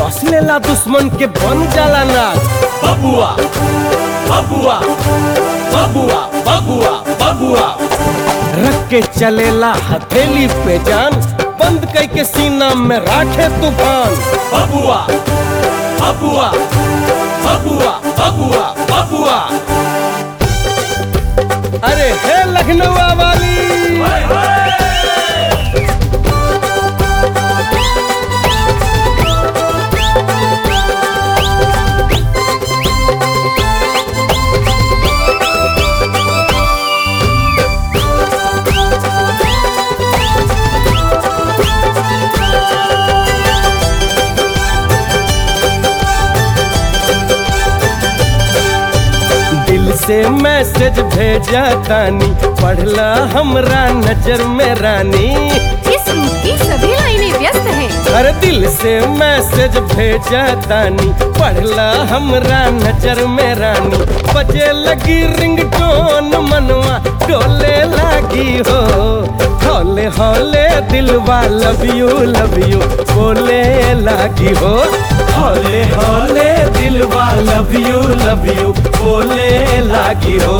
डस लेला दुश्मन के बन जाला नाग। बबुआ बबुआ बबुआ बबुआ बबुआ रख के चलेला हथेली पे जान, बंद कई के सीना में राखे तूफान। बबुआ बबुआ बबुआ बबुआ बबुआ अरे हे लखनऊ वाली से मैसेज भेजा तानी, पढ़ला हमरा नजर में रानी। इस रूट की सभी लाइनें व्यस्त हैं। हर दिल से मैसेज भेजा तानी, पढ़ला हमरा नजर में रानी। बजे लगी रिंगटोन मनवा डोले लगी हो, हौले हौले दिलवा लव यू बोले लगी हो। हौले हौले दिलवा लव यू बोले लगी हो।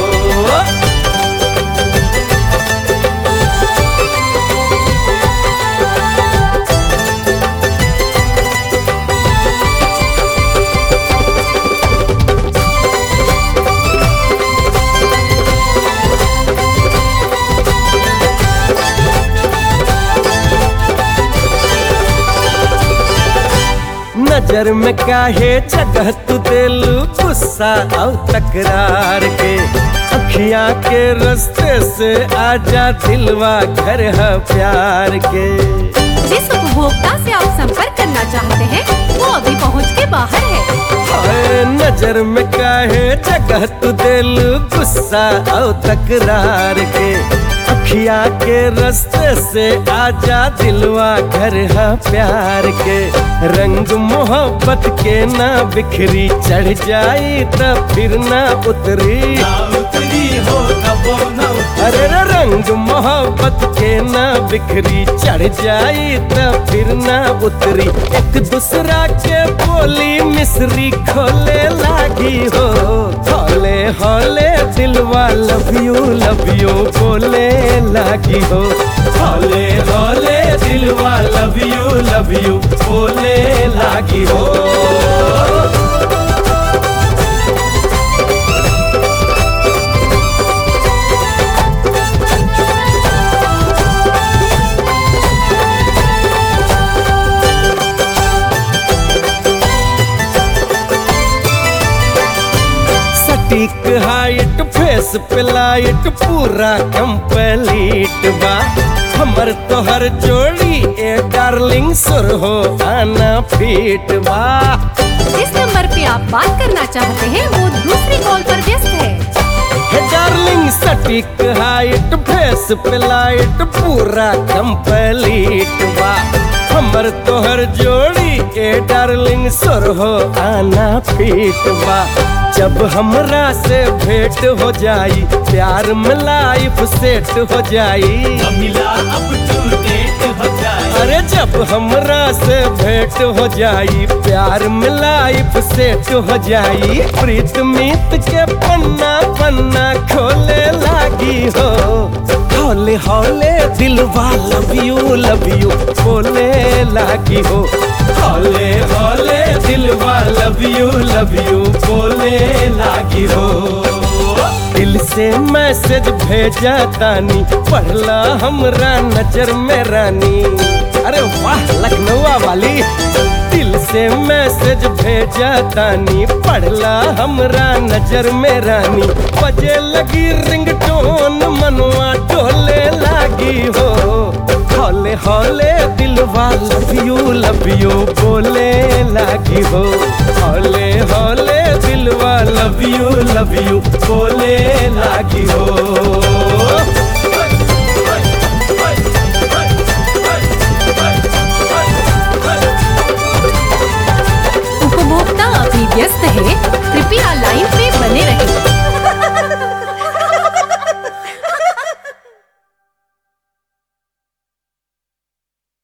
नजर में काहे जगह तू दिलू गुस्सा और तकरार के। अखियां के रास्ते से आजा दिलवा घर है प्यार के। जिस उपभोक्ता से आप संपर्क करना चाहते हैं वो अभी पहुंच के बाहर है। नजर में काहे जगह तू दिलू गुस्सा और तकरार के। अखियां के रास्ते से आजा दिलवा घर है प्यार के। रंग मोहब्बत के ना बिखरी, चढ़ जाई तब फिर ना उतरी हो ना। अरे रंग मोहब्बत के ना बिखरी, चढ़ जाई तब फिर ना उतरी। एक दूसरा के बोली मिसरी खोले लागी हो, हौले हौले दिलवा लव यू बोले लागी हो। हौले हौले दिलवा लव यू बोले लागी हो। सटीक हाइट फेस पे लाइट पूरा कंप्लीट बा। हमर तोहर जोड़ी ए डार्लिंग सुर हो आना फीट बा। जिस नंबर पे आप बात करना चाहते हैं वो दूसरी कॉल पर व्यस्त है। डार्लिंग सटीक हाइट फेस पे लाइट पूरा कंप्लीट बा। हमर तोहर जोड़ी ए डार्लिंग सुर हो आना फीट बा। जब हमरा से भेंट हो जाई प्यार में लाइफ सेट हो जाई। मिला अब टू डेट हो जाए। अरे जब हमरा से भेंट हो जाई प्यार में लाइफ सेट हो जाई। प्रीत मीत के पन्ना पन्ना खोले लागी हो, हौले हौले दिलवा लव यू बोले लागी हो। हौले हौले दिलवा लव यू बोले लागी हो। दिल से मैसेज भेजा तानी, पढ़ला हमरा नजर में रानी। अरे वाह लखनऊ वाली, दिल से मैसेज भेजा तानी, पढ़ला हमरा नजर में रानी। बजे लगी रिंगटोन मनवा डोले लागी हो, हौले हौले दिलवा लव यू बोले लागी हो। हौले हौले दिलवा लव यू बोले लागी हो।